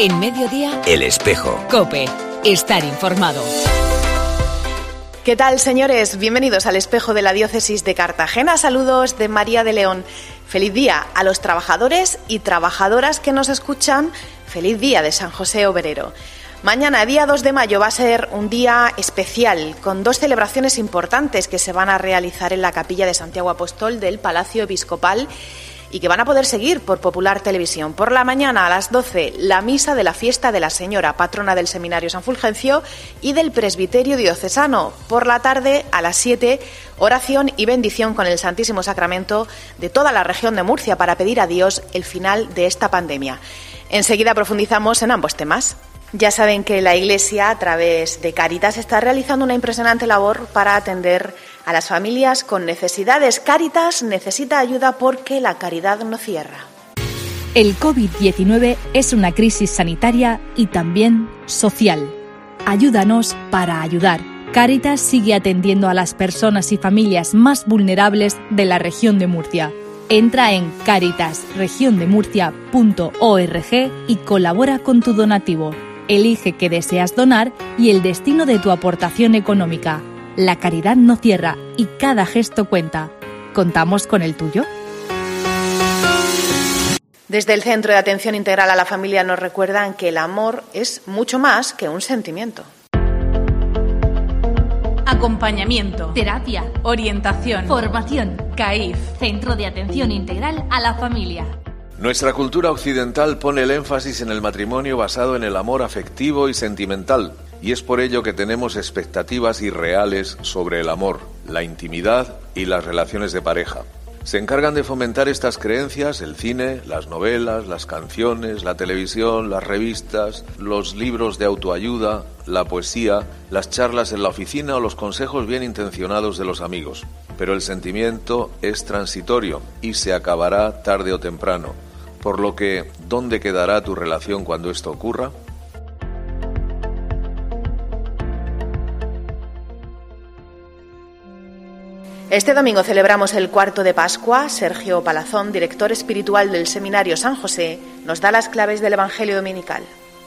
En Mediodía, El Espejo. COPE. Estar informado. ¿Qué tal, señores? Bienvenidos al Espejo de la Diócesis de Cartagena. Saludos de María de León. Feliz día a los trabajadores y trabajadoras que nos escuchan. Feliz día de San José Obrero. Mañana, día 2 de mayo, va a ser un día especial, con dos celebraciones importantes que se van a realizar en la Capilla de Santiago Apóstol del Palacio Episcopal y que van a poder seguir por Popular Televisión. Por la mañana, a las 12, la misa de la Fiesta de la Señora, patrona del Seminario San Fulgencio y del Presbiterio Diocesano. Por la tarde, a las 7, oración y bendición con el Santísimo Sacramento de toda la región de Murcia para pedir a Dios el final de esta pandemia. Enseguida profundizamos en ambos temas. Ya saben que la Iglesia, a través de Cáritas, está realizando una impresionante labor para atender a las familias con necesidades. Cáritas necesita ayuda porque la caridad no cierra. El COVID-19 es una crisis sanitaria y también social. Ayúdanos para ayudar. Cáritas sigue atendiendo a las personas y familias más vulnerables de la región de Murcia. Entra en caritasregiondemurcia.org y colabora con tu donativo. Elige qué deseas donar y el destino de tu aportación económica. La caridad no cierra y cada gesto cuenta. ¿Contamos con el tuyo? Desde el Centro de Atención Integral a la Familia nos recuerdan que el amor es mucho más que un sentimiento. Acompañamiento, terapia, orientación, formación. CAIF, Centro de Atención Integral a la Familia. Nuestra cultura occidental pone el énfasis en el matrimonio basado en el amor afectivo y sentimental, y es por ello que tenemos expectativas irreales sobre el amor, la intimidad y las relaciones de pareja. Se encargan de fomentar estas creencias el cine, las novelas, las canciones, la televisión, las revistas, los libros de autoayuda, la poesía, las charlas en la oficina o los consejos bien intencionados de los amigos. Pero el sentimiento es transitorio y se acabará tarde o temprano. Por lo que, ¿dónde quedará tu relación cuando esto ocurra? Este domingo celebramos el cuarto de Pascua. Sergio Palazón, director espiritual del Seminario San José, nos da las claves del Evangelio dominical.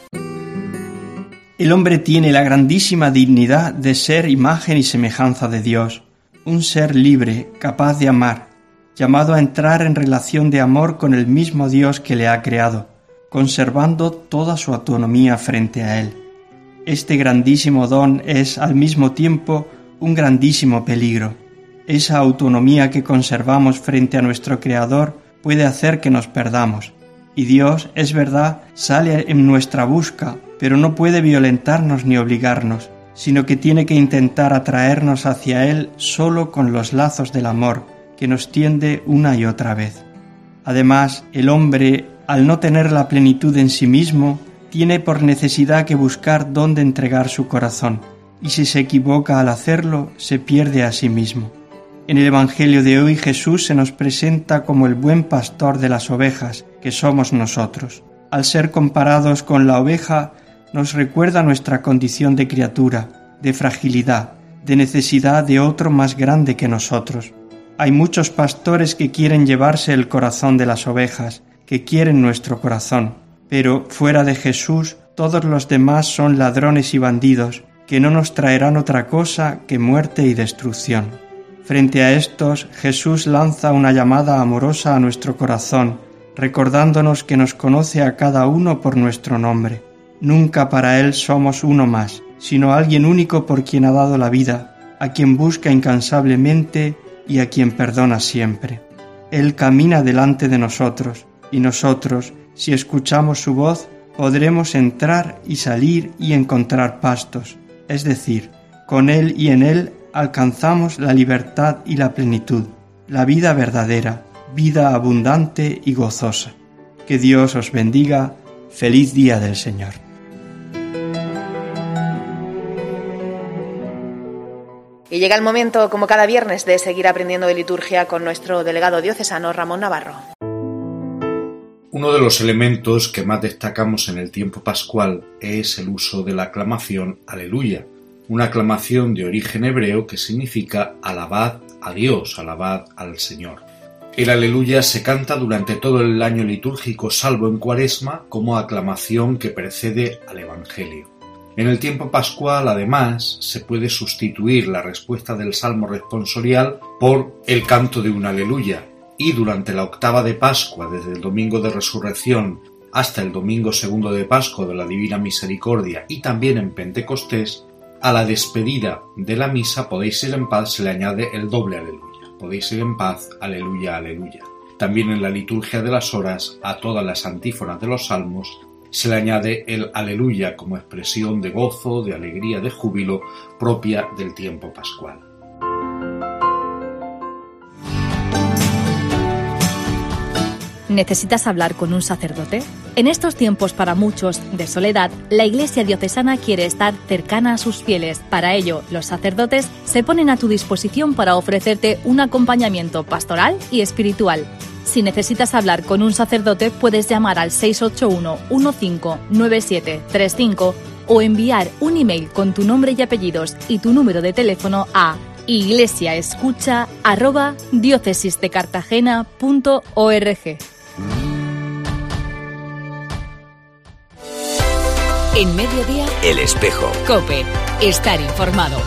El hombre tiene la grandísima dignidad de ser imagen y semejanza de Dios, un ser libre, capaz de amar, llamado a entrar en relación de amor con el mismo Dios que le ha creado, conservando toda su autonomía frente a Él. Este grandísimo don es, al mismo tiempo, un grandísimo peligro. Esa autonomía que conservamos frente a nuestro Creador puede hacer que nos perdamos. Y Dios, es verdad, sale en nuestra busca, pero no puede violentarnos ni obligarnos, sino que tiene que intentar atraernos hacia Él solo con los lazos del amor, que nos tiende una y otra vez. Además, el hombre, al no tener la plenitud en sí mismo, tiene por necesidad que buscar dónde entregar su corazón, y si se equivoca al hacerlo, se pierde a sí mismo. En el Evangelio de hoy Jesús se nos presenta como el buen pastor de las ovejas, que somos nosotros. Al ser comparados con la oveja, nos recuerda nuestra condición de criatura, de fragilidad, de necesidad de otro más grande que nosotros. Hay muchos pastores que quieren llevarse el corazón de las ovejas, que quieren nuestro corazón, pero fuera de Jesús todos los demás son ladrones y bandidos, que no nos traerán otra cosa que muerte y destrucción. Frente a estos, Jesús lanza una llamada amorosa a nuestro corazón, recordándonos que nos conoce a cada uno por nuestro nombre. Nunca para Él somos uno más, sino alguien único por quien ha dado la vida, a quien busca incansablemente y a quien perdona siempre. Él camina delante de nosotros, y nosotros, si escuchamos su voz, podremos entrar y salir y encontrar pastos, es decir, con Él y en Él alcanzamos la libertad y la plenitud, la vida verdadera, vida abundante y gozosa. Que Dios os bendiga. Feliz día del Señor. Y llega el momento, como cada viernes, de seguir aprendiendo de liturgia con nuestro delegado diocesano Ramón Navarro. Uno de los elementos que más destacamos en el tiempo pascual es el uso de la aclamación Aleluya, una aclamación de origen hebreo que significa alabad a Dios, alabad al Señor. El Aleluya se canta durante todo el año litúrgico, salvo en Cuaresma, como aclamación que precede al Evangelio. En el tiempo pascual, además, se puede sustituir la respuesta del Salmo responsorial por el canto de un Aleluya, y durante la octava de Pascua, desde el Domingo de Resurrección hasta el Domingo segundo de Pascua de la Divina Misericordia y también en Pentecostés, a la despedida de la misa podéis ir en paz se le añade el doble Aleluya. Podéis ir en paz, Aleluya, Aleluya. También en la liturgia de las horas, a todas las antífonas de los salmos, se le añade el Aleluya como expresión de gozo, de alegría, de júbilo propia del tiempo pascual. ¿Necesitas hablar con un sacerdote? En estos tiempos para muchos de soledad, la Iglesia diocesana quiere estar cercana a sus fieles. Para ello, los sacerdotes se ponen a tu disposición para ofrecerte un acompañamiento pastoral y espiritual. Si necesitas hablar con un sacerdote, puedes llamar al 681-159735 o enviar un email con tu nombre y apellidos y tu número de teléfono a iglesiaescucha@diocesisdecartagena.org. En Mediodía, El Espejo. COPE. Estar informado.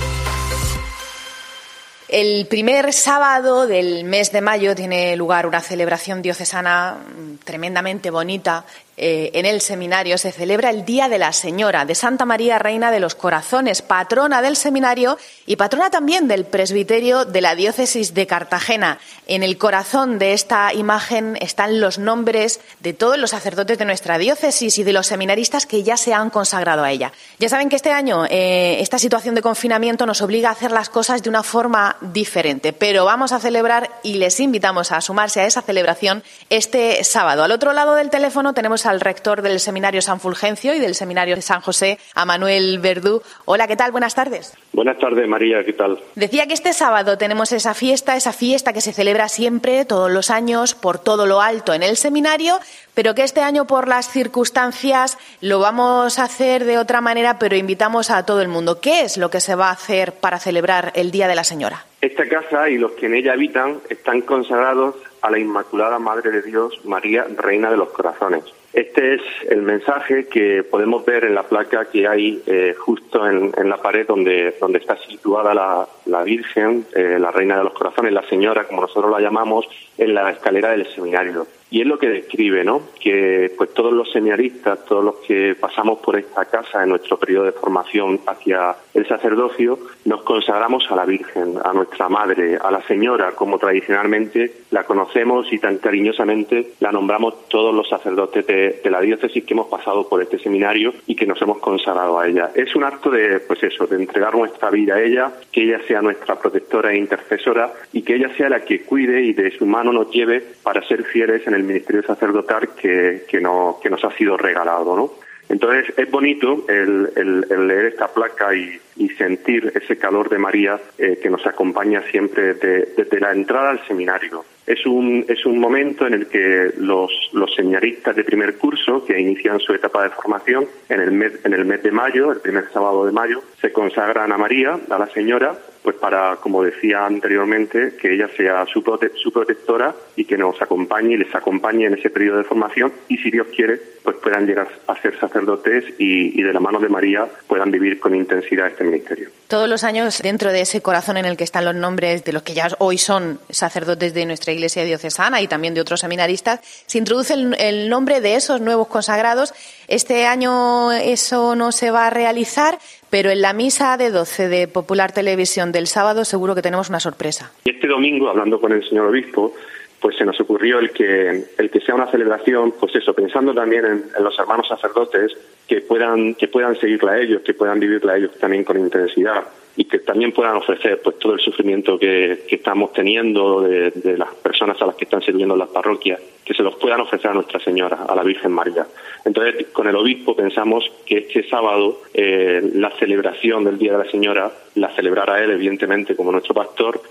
El primer sábado del mes de mayo tiene lugar una celebración diocesana tremendamente bonita. En el seminario se celebra el Día de la Señora, de Santa María, Reina de los Corazones, patrona del seminario y patrona también del presbiterio de la diócesis de Cartagena. En el corazón de esta imagen están los nombres de todos los sacerdotes de nuestra diócesis y de los seminaristas que ya se han consagrado a ella. Ya saben que este año esta situación de confinamiento nos obliga a hacer las cosas de una forma diferente, pero vamos a celebrar y les invitamos a sumarse a esa celebración este sábado. Al otro lado del teléfono tenemos al rector del Seminario San Fulgencio y del Seminario de San José, a Manuel Verdú. Hola, ¿qué tal? Buenas tardes. Buenas tardes, María, ¿qué tal? Decía que este sábado tenemos esa fiesta que se celebra siempre, todos los años, por todo lo alto en el seminario, pero que este año por las circunstancias lo vamos a hacer de otra manera, pero invitamos a todo el mundo. ¿Qué es lo que se va a hacer para celebrar el Día de la Señora? Esta casa y los que en ella habitan están consagrados a la Inmaculada Madre de Dios, María, Reina de los Corazones. Este es el mensaje que podemos ver en la placa que hay justo en la pared donde está situada la Virgen, la Reina de los Corazones, la Señora, como nosotros la llamamos, en la escalera del seminario. Y es lo que describe, ¿no? Que pues todos los seminaristas, todos los que pasamos por esta casa en nuestro periodo de formación hacia el sacerdocio, nos consagramos a la Virgen, a nuestra Madre, a la Señora, como tradicionalmente la conocemos y tan cariñosamente la nombramos todos los sacerdotes de la diócesis que hemos pasado por este seminario y que nos hemos consagrado a ella. Es un acto de, pues eso, de entregar nuestra vida a ella, que ella sea nuestra protectora e intercesora y que ella sea la que cuide y de su mano nos lleve para ser fieles en el ministerio sacerdotal que nos ha sido regalado, ¿no? Entonces es bonito el leer esta placa y sentir ese calor de María que nos acompaña siempre desde la entrada al seminario. Es un momento en el que los seminaristas de primer curso que inician su etapa de formación en el mes de mayo, el primer sábado de mayo, se consagran a María, a la Señora, pues para, como decía anteriormente, que ella sea su protectora y que nos acompañe y les acompañe en ese periodo de formación y, si Dios quiere, pues puedan llegar a ser sacerdotes y de la mano de María puedan vivir con intensidad este ministerio. Todos los años, dentro de ese corazón en el que están los nombres de los que ya hoy son sacerdotes de nuestra Iglesia diocesana y también de otros seminaristas, se introduce el nombre de esos nuevos consagrados. Este año eso no se va a realizar, pero en la misa de 12 de Popular Televisión del sábado seguro que tenemos una sorpresa. Y este domingo, hablando con el señor obispo, pues se nos ocurrió el que sea una celebración, pues eso, pensando también en los hermanos sacerdotes que puedan seguirla a ellos, que puedan vivirla a ellos también con intensidad y que también puedan ofrecer pues todo el sufrimiento que estamos teniendo de las personas a las que están sirviendo en las parroquias, que se los puedan ofrecer a Nuestra Señora, a la Virgen María. Entonces, con el obispo pensamos que este sábado la celebración del Día de la Señora la celebrará él, evidentemente, como nuestro pastor,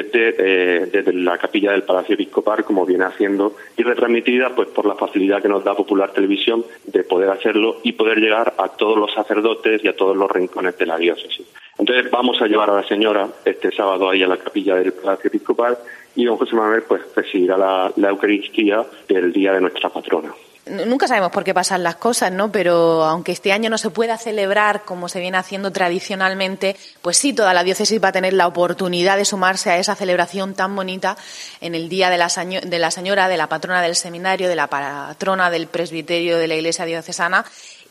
desde la capilla del Palacio Episcopal, como viene haciendo, y retransmitida pues por la facilidad que nos da Popular Televisión de poder hacerlo y poder llegar a todos los sacerdotes y a todos los rincones de la diócesis. Entonces vamos a llevar a la Señora este sábado ahí a la capilla del Palacio Episcopal y don José Manuel pues presidirá la Eucaristía del día de nuestra patrona. Nunca sabemos por qué pasan las cosas, ¿no? Pero aunque este año no se pueda celebrar como se viene haciendo tradicionalmente, pues sí, toda la diócesis va a tener la oportunidad de sumarse a esa celebración tan bonita en el Día de la Señora, de la patrona del seminario, de la patrona del presbiterio de la Iglesia diocesana.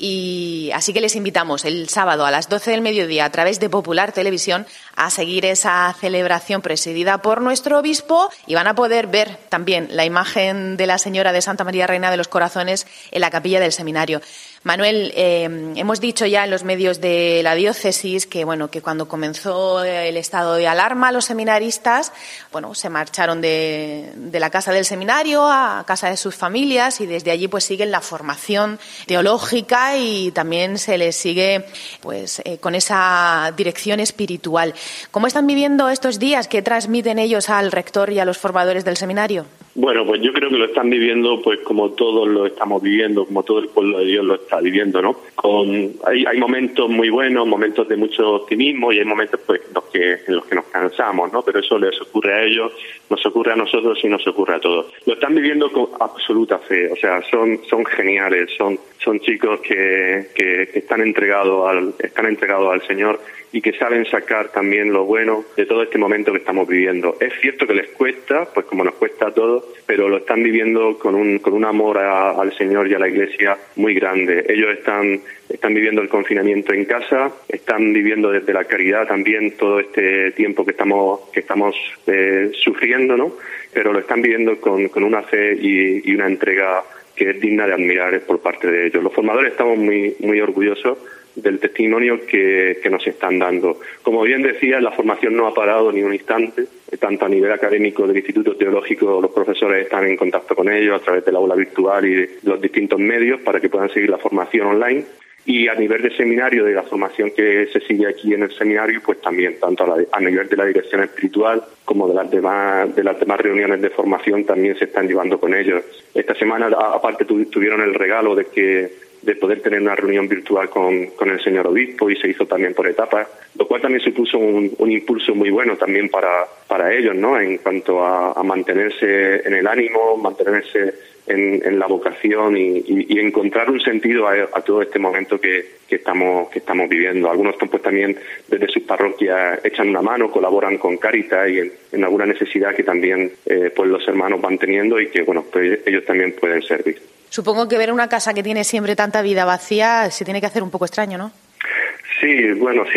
Y así que les invitamos el sábado a las 12 del mediodía a través de Popular Televisión a seguir esa celebración presidida por nuestro obispo, y van a poder ver también la imagen de la Señora de Santa María Reina de los Corazones en la capilla del seminario. Manuel, hemos dicho ya en los medios de la diócesis que cuando comenzó el estado de alarma, los seminaristas se marcharon de la casa del seminario a casa de sus familias, y desde allí pues siguen la formación teológica y también se les sigue con esa dirección espiritual. ¿Cómo están viviendo estos días? ¿Qué transmiten ellos al rector y a los formadores del seminario? Bueno, pues yo creo que lo están viviendo pues como todos lo estamos viviendo, como todo el pueblo de Dios lo está viviendo, ¿no? Hay momentos muy buenos, momentos de mucho optimismo, y hay momentos pues en los que nos cansamos, ¿no? Pero eso les ocurre a ellos, nos ocurre a nosotros y nos ocurre a todos. Lo están viviendo con absoluta fe, o sea, son geniales, son chicos que están entregados al Señor y que saben sacar también lo bueno de todo este momento que estamos viviendo. Es cierto que les cuesta, pues como nos cuesta a todos, pero lo están viviendo con un amor al Señor y a la Iglesia muy grande. Ellos están viviendo el confinamiento en casa, están viviendo desde la caridad también todo este tiempo que estamos sufriendo, ¿no? Pero lo están viviendo con una fe y una entrega que es digna de admirar por parte de ellos. Los formadores estamos muy, muy orgullosos del testimonio que nos están dando. Como bien decía, la formación no ha parado ni un instante, tanto a nivel académico del Instituto Teológico, los profesores están en contacto con ellos a través del aula virtual y de los distintos medios para que puedan seguir la formación online. Y a nivel de seminario, de la formación que se sigue aquí en el seminario, pues también, tanto a nivel de la dirección espiritual como de las demás reuniones de formación, también se están llevando con ellos. Esta semana, aparte, tuvieron el regalo de poder tener una reunión virtual con el señor obispo, y se hizo también por etapas, lo cual también supuso un impulso muy bueno también para ellos, ¿no? En cuanto a mantenerse en el ánimo, mantenerse en la vocación y encontrar un sentido a todo este momento que estamos viviendo. Algunos pues también desde sus parroquias echan una mano, colaboran con Cáritas y en alguna necesidad que también pues los hermanos van teniendo, y que pues ellos también pueden servir. Supongo que ver una casa que tiene siempre tanta vida vacía se tiene que hacer un poco extraño, ¿no? Sí,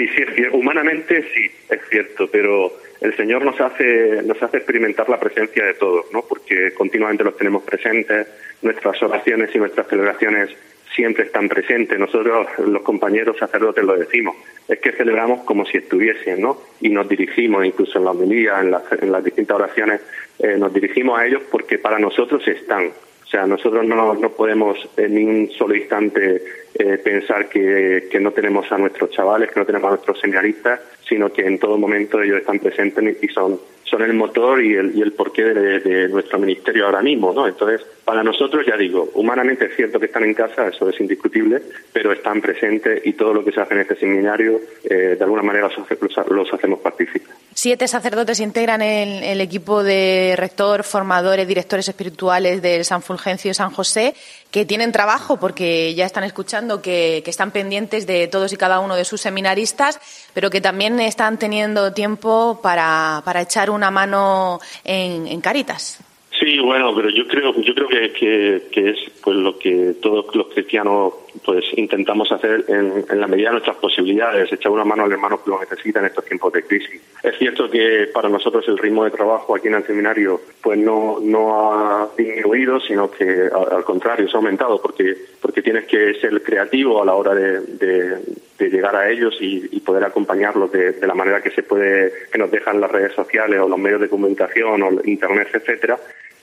humanamente sí, es cierto, pero el Señor nos hace experimentar la presencia de todos, ¿no? Porque continuamente los tenemos presentes, nuestras oraciones y nuestras celebraciones siempre están presentes. Nosotros, los compañeros sacerdotes, lo decimos, es que celebramos como si estuviesen, ¿no? Y nos dirigimos, incluso en la homilía, en las distintas oraciones, nos dirigimos a ellos porque para nosotros están. O sea, nosotros no podemos en ni un solo instante pensar que no tenemos a nuestros chavales, que no tenemos a nuestros seminaristas, sino que en todo momento ellos están presentes y son el motor y el porqué de nuestro ministerio ahora mismo, ¿no? Entonces, para nosotros, ya digo, humanamente es cierto que están en casa, eso es indiscutible, pero están presentes, y todo lo que se hace en este seminario, de alguna manera los hacemos partícipes. 7 sacerdotes integran el equipo de rector, formadores, directores espirituales del San Fulgencio y San José, que tienen trabajo porque ya están escuchando que están pendientes de todos y cada uno de sus seminaristas, pero que también están teniendo tiempo para echar una mano en Cáritas. Sí, bueno, pero yo creo que es pues lo que todos los cristianos pues intentamos hacer en la medida de nuestras posibilidades, echar una mano al hermano que lo necesita en estos tiempos de crisis. Es cierto que para nosotros el ritmo de trabajo aquí en el seminario pues no ha disminuido, sino que al contrario se ha aumentado, porque tienes que ser creativo a la hora de llegar a ellos y poder acompañarlos de la manera que nos dejan las redes sociales o los medios de comunicación o internet, etcétera.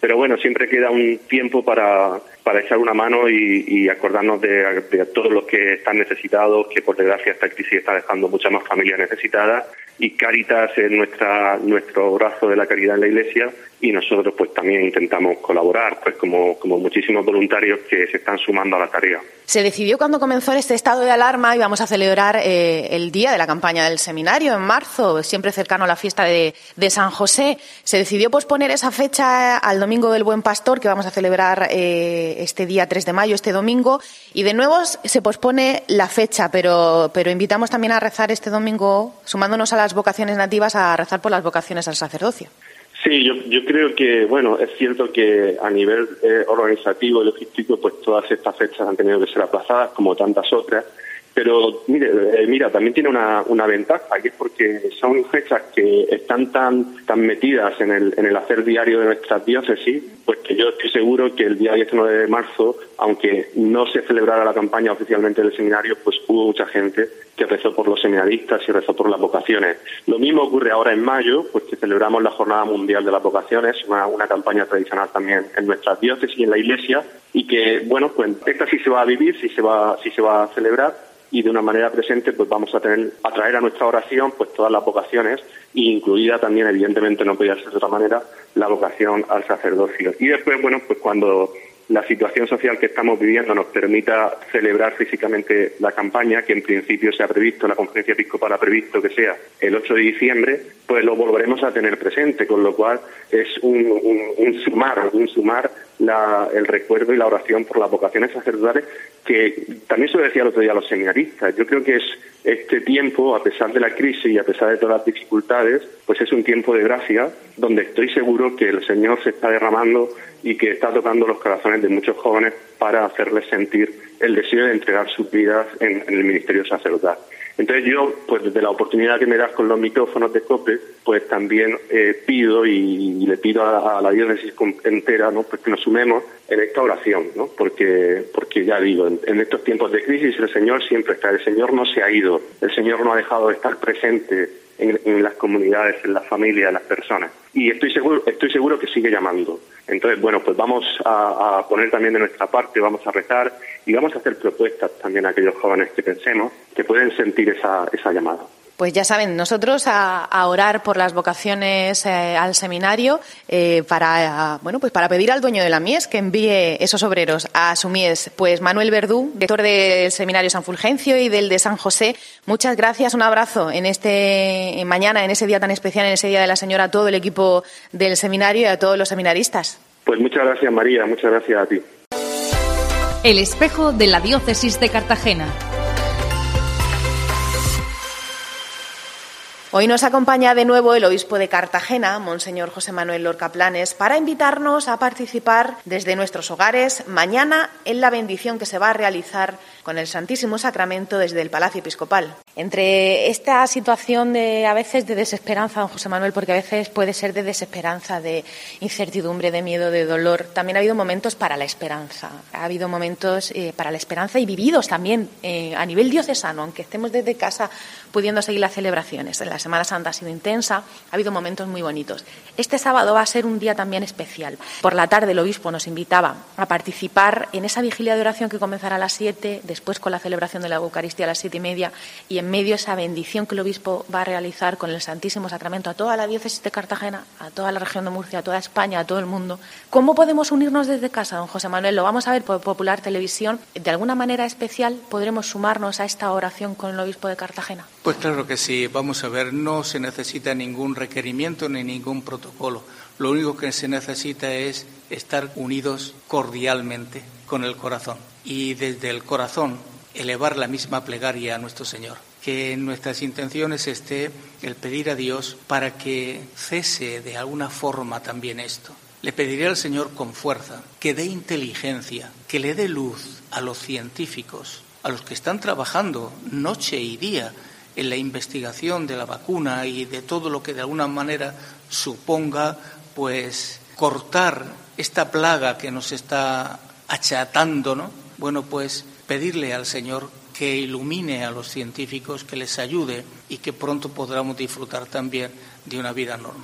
Pero bueno, siempre queda un tiempo para echar una mano y acordarnos de todos los que están necesitados, que por desgracia esta crisis está dejando muchas más familias necesitadas, y Cáritas es nuestro brazo de la caridad en la Iglesia, y nosotros pues también intentamos colaborar, pues como muchísimos voluntarios que se están sumando a la tarea. Se decidió cuando comenzó este estado de alarma, íbamos a celebrar el día de la campaña del seminario en marzo, siempre cercano a la fiesta de San José. Se decidió posponer esa fecha al Domingo del Buen Pastor, que vamos a celebrar este día 3 de mayo, este domingo, y de nuevo se pospone la fecha, pero invitamos también a rezar este domingo, sumándonos a las vocaciones nativas, a rezar por las vocaciones al sacerdocio. Sí, yo creo que, bueno, es cierto que a nivel organizativo y logístico, pues todas estas fechas han tenido que ser aplazadas, como tantas otras, pero mira, también tiene una ventaja, que es porque son fechas que están tan metidas en el hacer diario de nuestras diócesis, pues que yo estoy seguro que el día 19 de marzo, aunque no se celebrara la campaña oficialmente del seminario, pues hubo mucha gente que rezó por los seminaristas y rezó por las vocaciones. Lo mismo ocurre ahora en mayo, pues que celebramos la Jornada Mundial de las Vocaciones, una campaña tradicional también en nuestras diócesis y en la Iglesia, y que, bueno, pues esta sí se va a vivir, sí se va a celebrar, y de una manera presente pues vamos a traer a nuestra oración pues todas las vocaciones, incluida también, evidentemente no podía ser de otra manera, la vocación al sacerdocio. Y después, bueno, pues cuando la situación social que estamos viviendo nos permita celebrar físicamente la campaña, que en principio se ha previsto, la Conferencia Episcopal ha previsto que sea el 8 de diciembre, pues lo volveremos a tener presente, con lo cual es un sumar el recuerdo y la oración por las vocaciones sacerdotales, que también se lo decía el otro día a los seminaristas. Yo creo que es este tiempo, a pesar de la crisis y a pesar de todas las dificultades, pues es un tiempo de gracia, donde estoy seguro que el Señor se está derramando y que está tocando los corazones de muchos jóvenes para hacerles sentir el deseo de entregar sus vidas en el ministerio sacerdotal. Entonces yo, pues desde la oportunidad que me das con los micrófonos de COPE, pues también pido y le pido a la diócesis entera, ¿no?, pues que nos sumemos en esta oración, ¿no? Porque ya digo, en estos tiempos de crisis el Señor siempre está, el Señor no se ha ido, el Señor no ha dejado de estar presente en las comunidades, en las familias, en las personas. Y estoy seguro que sigue llamando. Entonces, bueno, pues vamos a poner también de nuestra parte, vamos a rezar y vamos a hacer propuestas también a aquellos jóvenes que pensemos que pueden sentir esa llamada. Pues ya saben, nosotros a orar por las vocaciones al seminario para pedir al dueño de la mies que envíe esos obreros a su mies. Pues Manuel Verdú, director del Seminario San Fulgencio y del de San José, muchas gracias, un abrazo en mañana, en ese día tan especial, en ese Día de la Señora, a todo el equipo del seminario y a todos los seminaristas. Pues muchas gracias, María, muchas gracias a ti. El espejo de la Diócesis de Cartagena. Hoy nos acompaña de nuevo el obispo de Cartagena, Monseñor José Manuel Lorca Planes, para invitarnos a participar desde nuestros hogares mañana en la bendición que se va a realizar con el Santísimo Sacramento desde el Palacio Episcopal. Entre esta situación a veces de desesperanza, don José Manuel, porque a veces puede ser de desesperanza, de incertidumbre, de miedo, de dolor, también ha habido momentos para la esperanza. Ha habido momentos para la esperanza y vividos también a nivel diocesano, aunque estemos desde casa pudiendo seguir las celebraciones. En la Semana Santa ha sido intensa, ha habido momentos muy bonitos. Este sábado va a ser un día también especial. Por la tarde el obispo nos invitaba a participar en esa vigilia de oración que comenzará a las 7, después con la celebración de la Eucaristía a las 7:30 y en medio esa bendición que el obispo va a realizar con el Santísimo Sacramento a toda la diócesis de Cartagena, a toda la región de Murcia, a toda España, a todo el mundo. ¿Cómo podemos unirnos desde casa, don José Manuel? Lo vamos a ver por Popular Televisión. ¿De alguna manera especial podremos sumarnos a esta oración con el obispo de Cartagena? Pues claro que sí. Vamos a ver, no se necesita ningún requerimiento ni ningún protocolo. Lo único que se necesita es estar unidos cordialmente con el corazón y desde el corazón elevar la misma plegaria a nuestro Señor. Que en nuestras intenciones esté el pedir a Dios para que cese de alguna forma también esto. Le pediré al Señor con fuerza que dé inteligencia, que le dé luz a los científicos, a los que están trabajando noche y día en la investigación de la vacuna y de todo lo que de alguna manera suponga pues cortar esta plaga que nos está achatando, ¿no? Bueno, pues pedirle al Señor que ilumine a los científicos, que les ayude y que pronto podamos disfrutar también de una vida normal.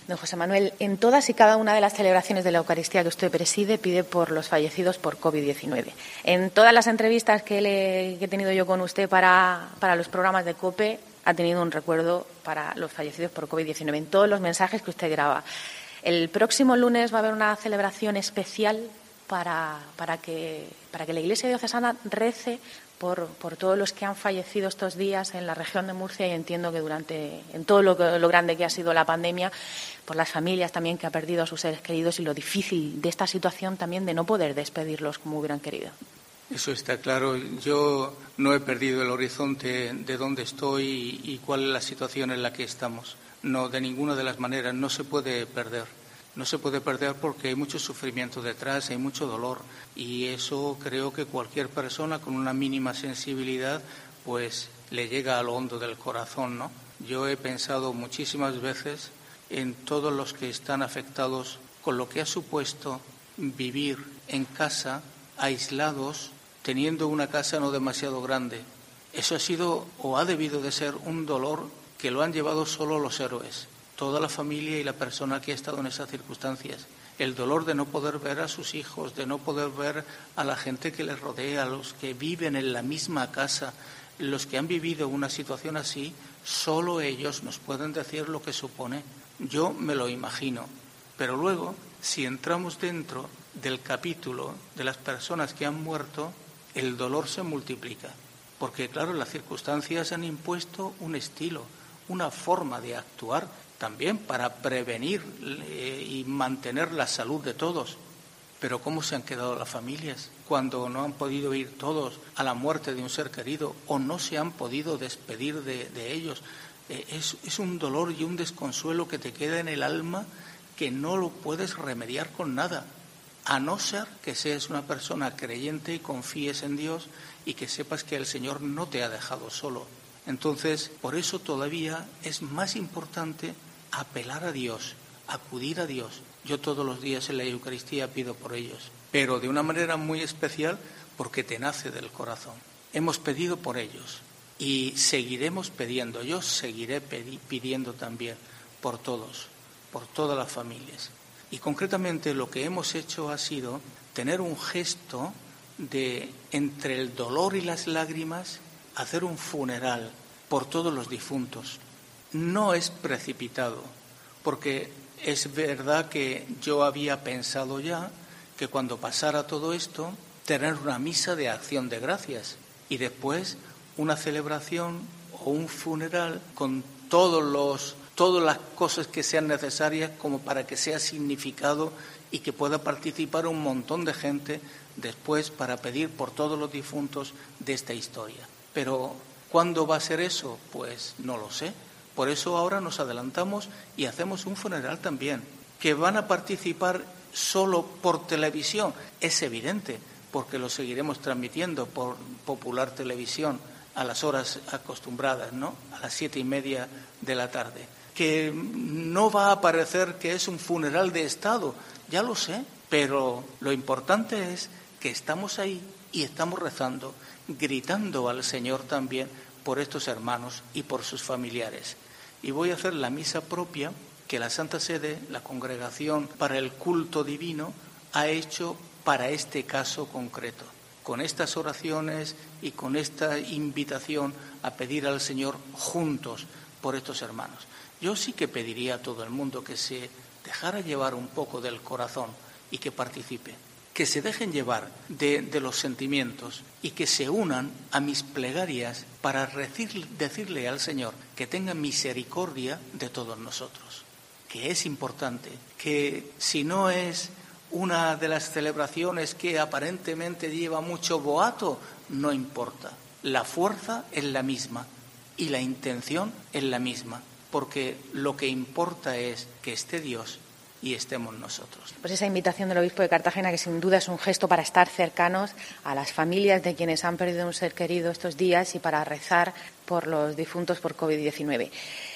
Don José Manuel, en todas y cada una de las celebraciones de la Eucaristía que usted preside, pide por los fallecidos por COVID-19. En todas las entrevistas que he tenido yo con usted para los programas de COPE, ha tenido un recuerdo para los fallecidos por COVID-19, en todos los mensajes que usted graba. El próximo lunes va a haber una celebración especial para que la Iglesia diocesana rece por todos los que han fallecido estos días en la región de Murcia, y entiendo que en todo lo grande que ha sido la pandemia, por las familias también que han perdido a sus seres queridos y lo difícil de esta situación también de no poder despedirlos como hubieran querido. Eso está claro. Yo no he perdido el horizonte de dónde estoy y cuál es la situación en la que estamos. No, de ninguna de las maneras, no se puede perder. No se puede perder porque hay mucho sufrimiento detrás, hay mucho dolor, y eso creo que cualquier persona con una mínima sensibilidad pues le llega a lo hondo del corazón, ¿no? Yo he pensado muchísimas veces en todos los que están afectados con lo que ha supuesto vivir en casa, aislados, teniendo una casa no demasiado grande. Eso ha sido o ha debido de ser un dolor que lo han llevado solo los héroes. Toda la familia y la persona que ha estado en esas circunstancias. El dolor de no poder ver a sus hijos, de no poder ver a la gente que les rodea, a los que viven en la misma casa, los que han vivido una situación así, solo ellos nos pueden decir lo que supone. Yo me lo imagino. Pero luego, si entramos dentro del capítulo de las personas que han muerto, el dolor se multiplica. Porque, claro, las circunstancias han impuesto un estilo, una forma de actuar, también para prevenir y mantener la salud de todos. Pero ¿cómo se han quedado las familias cuando no han podido ir todos a la muerte de un ser querido o no se han podido despedir de ellos? Es un dolor y un desconsuelo que te queda en el alma que no lo puedes remediar con nada, a no ser que seas una persona creyente y confíes en Dios y que sepas que el Señor no te ha dejado solo. Entonces, por eso todavía es más importante apelar a Dios, acudir a Dios. Yo todos los días en la Eucaristía pido por ellos, pero de una manera muy especial porque te nace del corazón. Hemos pedido por ellos y seguiremos pidiendo. Yo seguiré pidiendo también por todos, por todas las familias. Y concretamente lo que hemos hecho ha sido tener un gesto de, entre el dolor y las lágrimas, hacer un funeral por todos los difuntos. No es precipitado, porque es verdad que yo había pensado ya que cuando pasara todo esto, tener una misa de acción de gracias y después una celebración o un funeral con todas las cosas que sean necesarias como para que sea significado y que pueda participar un montón de gente después para pedir por todos los difuntos de esta historia. Pero ¿cuándo va a ser eso? Pues no lo sé. Por eso ahora nos adelantamos y hacemos un funeral también. ¿Que van a participar solo por televisión? Es evidente, porque lo seguiremos transmitiendo por Popular Televisión a las horas acostumbradas, ¿no? A las 7:30 de la tarde. Que no va a parecer que es un funeral de Estado, ya lo sé, pero lo importante es que estamos ahí y estamos rezando, gritando al Señor también por estos hermanos y por sus familiares. Y voy a hacer la misa propia que la Santa Sede, la Congregación para el Culto Divino, ha hecho para este caso concreto, con estas oraciones y con esta invitación a pedir al Señor juntos por estos hermanos. Yo sí que pediría a todo el mundo que se dejara llevar un poco del corazón y que participe, que se dejen llevar de los sentimientos y que se unan a mis plegarias para decirle al Señor que tenga misericordia de todos nosotros, que es importante, que si no es una de las celebraciones que aparentemente lleva mucho boato, no importa, la fuerza es la misma y la intención es la misma, porque lo que importa es que esté Dios y estemos nosotros. Pues esa invitación del obispo de Cartagena, que sin duda es un gesto para estar cercanos a las familias de quienes han perdido un ser querido estos días y para rezar por los difuntos por COVID-19.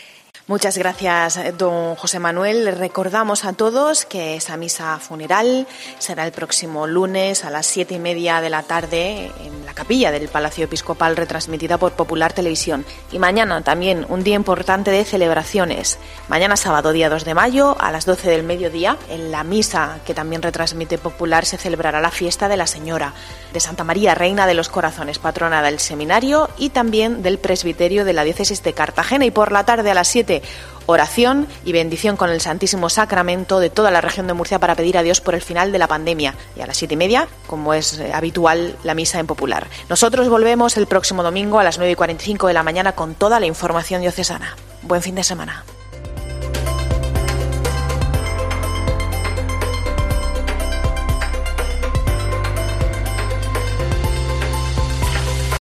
Muchas gracias, don José Manuel. Les recordamos a todos que esa misa funeral será el próximo lunes a las 7:30 de la tarde en la capilla del Palacio Episcopal, retransmitida por Popular Televisión. Y mañana también un día importante de celebraciones. Mañana sábado, día 2 de mayo, a las 12 del mediodía, en la misa que también retransmite Popular, se celebrará la fiesta de la Señora, de Santa María, Reina de los Corazones, patrona del seminario y también del presbiterio de la diócesis de Cartagena. Y por la tarde a las 7, oración y bendición con el Santísimo Sacramento de toda la región de Murcia para pedir a Dios por el final de la pandemia. Y a las 7:30, como es habitual, la misa en Popular. Nosotros volvemos el próximo domingo a las 9:45 de la mañana con toda la información diocesana. Buen fin de semana.